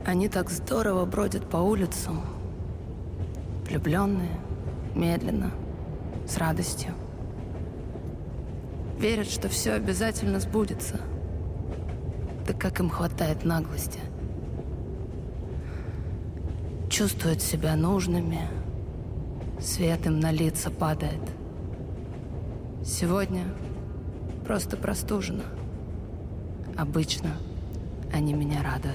Они так здорово бродят по улицам, влюбленные, медленно, с радостью. Верят, что все обязательно сбудется. Да как им хватает наглости. Чувствуют себя нужными, свет им на лица падает. Сегодня просто простужена. Обычно они меня радуют.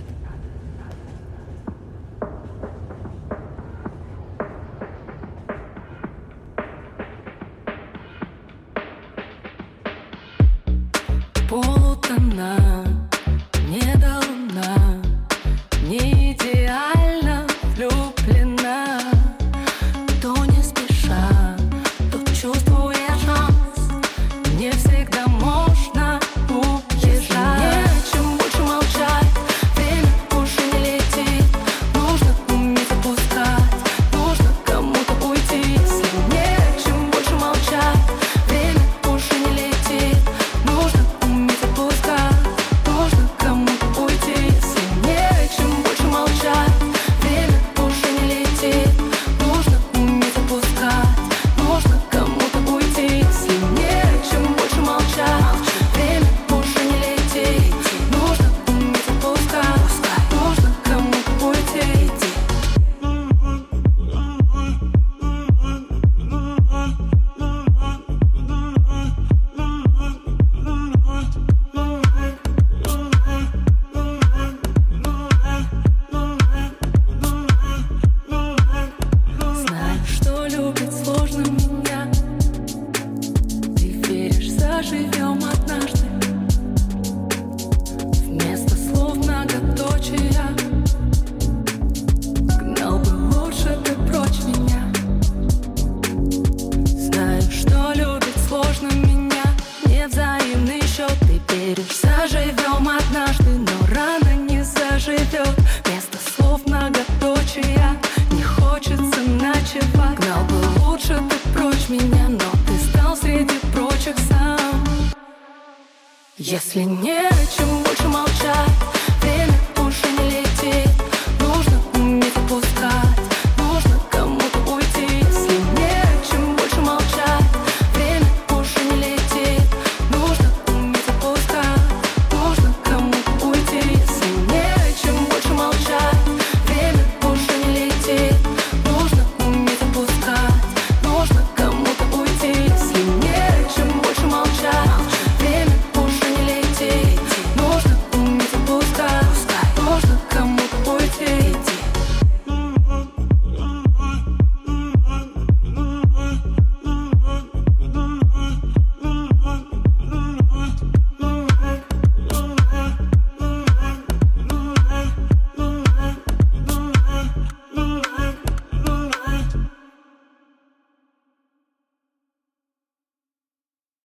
Полутона, не до луна, не идеально влюблена. То не спеша, то чувствуя шанс, не всегда можно уезжать. Не о чем больше молчать, время уже не летит. Нужно уметь отпускать, нужно кому-то уйти. Если не о чем больше молчать, время уже не летит. Нужно уметь отпускать, нужно кому-то уйти. Если не о чем больше молчать, время уже не летит. Нужно уметь отпускать, нужно кому-то уйти. Если не о чем больше молчать, время уже не летит. Нужно уметь отпускать, нужно кому-то уйти. Знаю, что любить сложно меня. Ты веришь, заживем однажды. Вместо слов многоточия. Гнал бы лучше ты прочь меня. Знаю, что любить сложно меня. Невзаимный счет. Ты веришь, заживем однажды, но рано не заживет. Вместо слов многоточия. Не хочется ночевать. Гнал бы лучше ты прочь меня, но ты стал среди прочих сам. Если не о чем больше молчать,